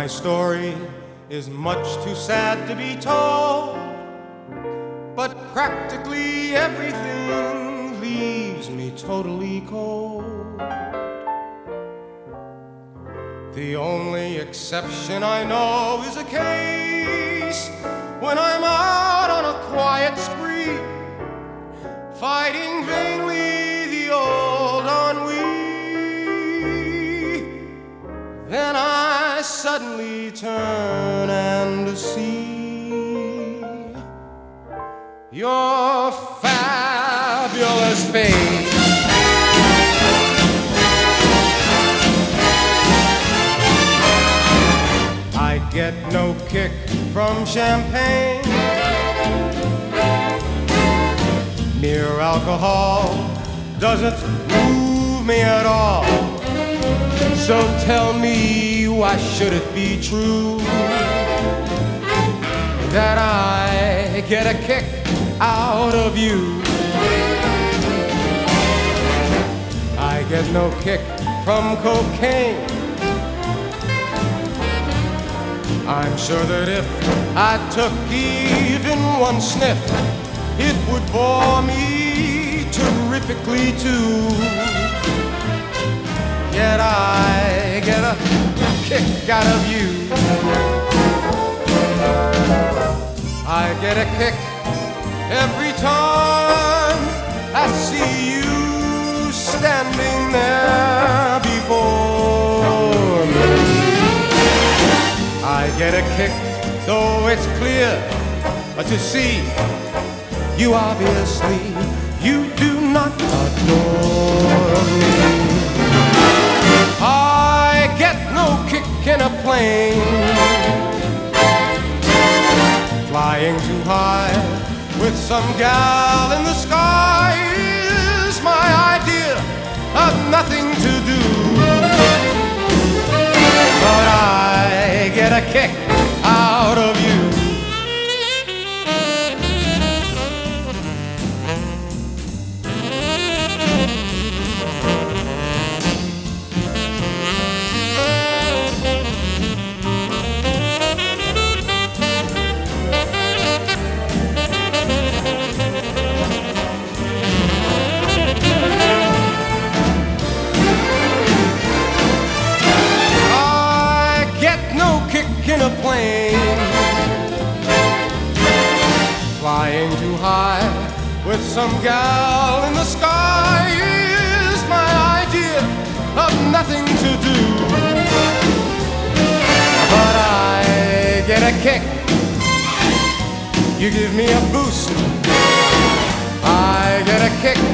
story is much too sad to be told, but practically everything leaves me totally cold. The only exception I know is a case when I'm out on a quiet spree, fighting vainly the old ennui. Then I suddenly turn and see your fabulous face. I get no kick from champagne. Mere alcohol doesn't move me at all. So tell me, why should it be true that I get a kick out of you? I get no kick from cocaine. I'm sure that if I took even one sniff, it would bore me terrifically too. Yet I get a kick out of you. I get a kick every time I see you standing there before me. I get a kick, though it's clear to see you obviously, you do not adore me. I get no kick in a plane, flying too high with some gal in the sky is my idea of nothing to do. But I get a kick out of you. In a plane, flying too high with some gal in the sky is my idea of nothing to do. But I get a kick, you give me a boost. I get a kick